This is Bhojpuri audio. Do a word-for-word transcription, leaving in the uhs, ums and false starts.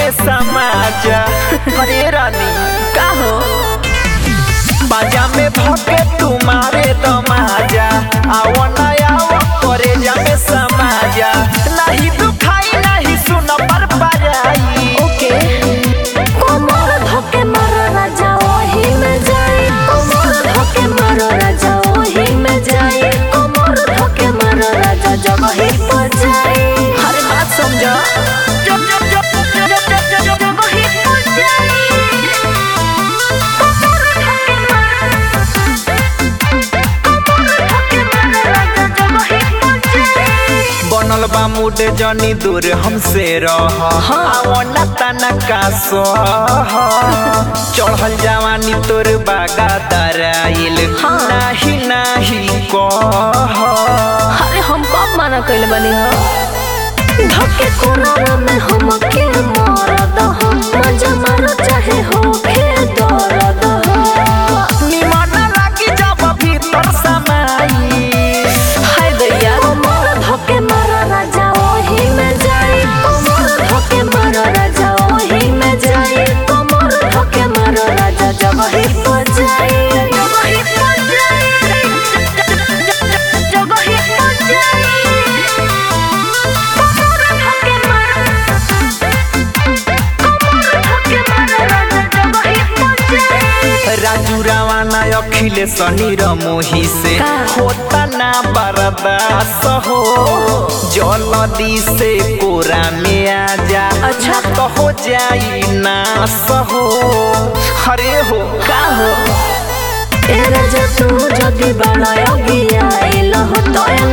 में समाज हरे रानी का हो बाजा में धोके तुम्हारे दमाजा आओ नया करे जा में समाजा नहीं दुखाई नहीं सुन पर पराई ओके कोमर धोके मारो राजा वही में जाए कोमर धोके मारो राजा वही में जाए कोमर धोके मारो राजा जब ही पर जाए हर बात समझा जब जब जब जब जब जब जब जब ही पर जाए कोमर धोके मारो कोमर धोके मारो राजा जब ही पर जाए बनल बा मूड जनी दूर हमसे रह आओ न तना का सह चढ़ल जवानी तोर बागा दराइल नाही नाही कह अरे हम कब माना कइले बनी हो धक्के कोना में हम के मरद हम मजा मारो चाहे हो के दर्द हो निमन लागी जब भीतर समाई हाय दैया कोमर धक्के मारो राजा वही में जाए कोमर धक्के मारो राजा वही में जाए कोमर धक्के मारो राजा जब ही पर जाए जब ही पर जाए जब ही पर जाए राजू रावाना अखिलेश नीर मोही से होता ना बर्दास हो जल्दी से कोरा में आजा अच्छा तो हो जाई नास हो हरे हो का हो ए राजा तू जदी बड़ा योगी आइल हो तो